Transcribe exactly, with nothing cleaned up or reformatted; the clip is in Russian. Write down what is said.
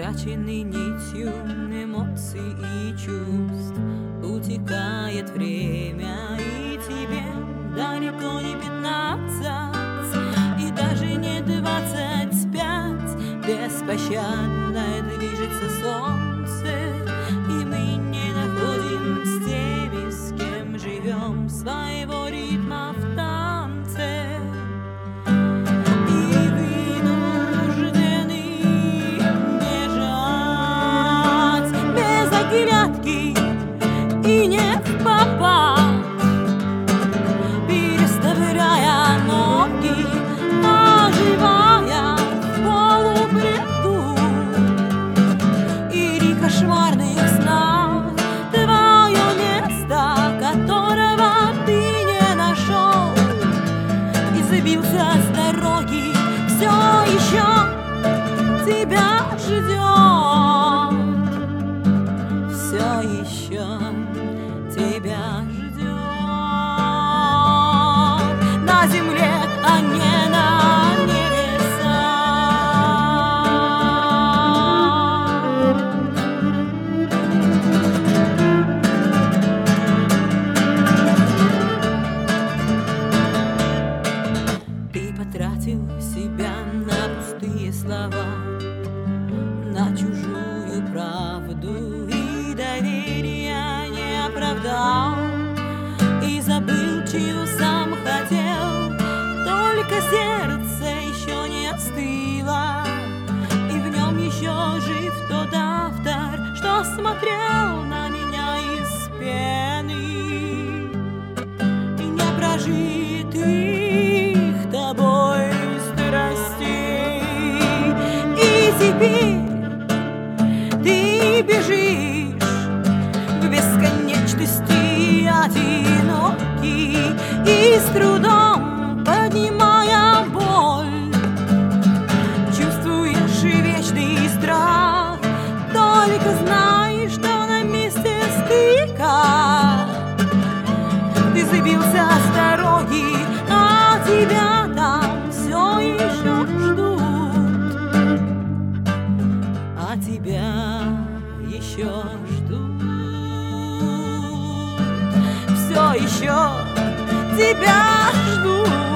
Утраченный нитью эмоций и чувств утекает время, и тебе далеко не пятнадцать, и даже не двадцать пять. Беспощадно движется солнце, и мы не находим с теми, с кем живем, своего ритма в танце. И не впопад, переставляя ноги, оживая в полубреду. И кошмарных снах твое место, которого ты не нашел, и забился с дороги, все еще тебя ждет, все еще тебя ждет на земле, а не на небесах. Ты потратил себя на пустые слова, на чужую правду, и доверия не оправдал, и забыл, чего сам хотел. Только сердце еще не остыло, и в нем еще жив тот автор, что смотрел на меня из пены, и не прожитых тобой страстей. И теперь ты бежишь в бесконечности одинокий, и с трудом поднимая боль, чувствуешь вечный страх. Только знай, что на месте стыка ты забился с дороги, а тебя там все еще ждут, а тебя еще ждут, все еще тебя ждут.